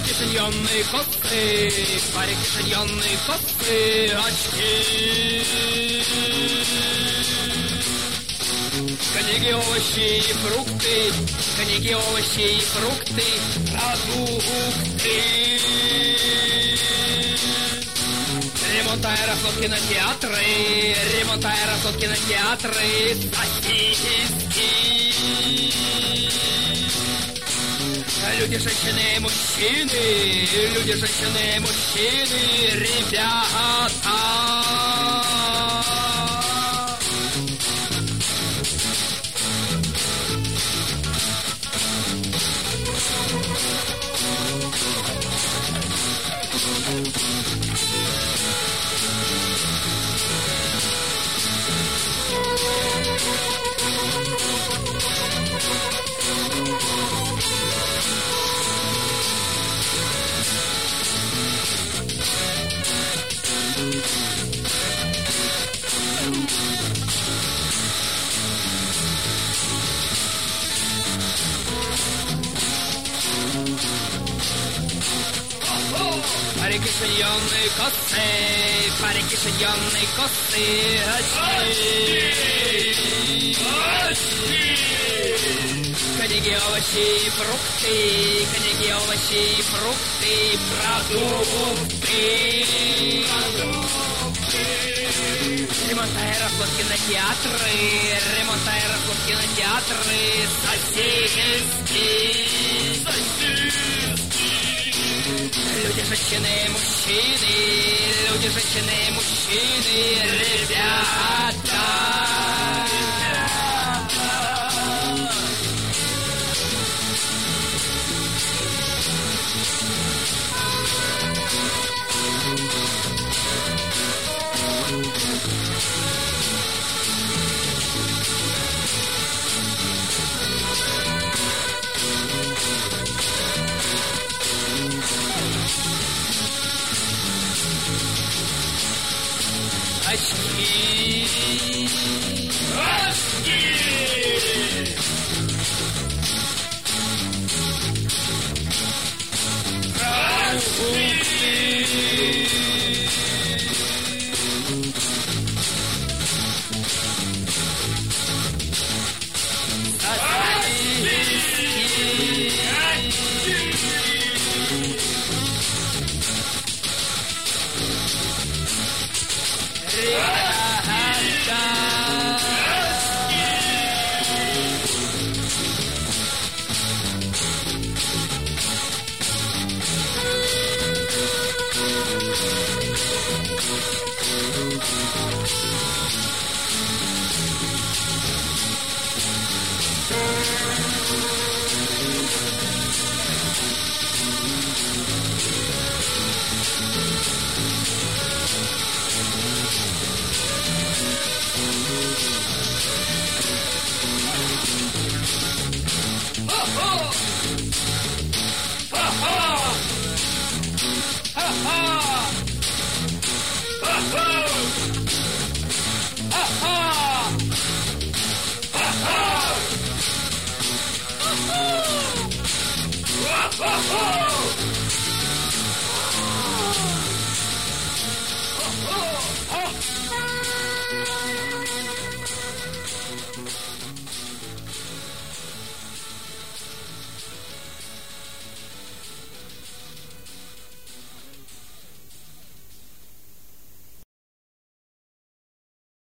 Парики, шиньонные косы, парики, шиньонные косы, очки. Книги, овощи и фрукты, книги, овощи и фрукты, продукты. Ремонт аэрофлот кинотеатры, ремонт аэрофлот кинотеатры, сосиски. Люди, женщины, мужчины, люди, женщины, мужчины, ребята. Парики, шиньонные косы, парики, шиньонные косы, очки. Книги, овощи и фрукты, книги, овощи и фрукты, продукты. Ремонт аэрофлот кинотеатры, ремонт аэрофлот кинотеатры, сосиски. Люди, женщины, мужчины, люди, женщины, мужчины, ребята.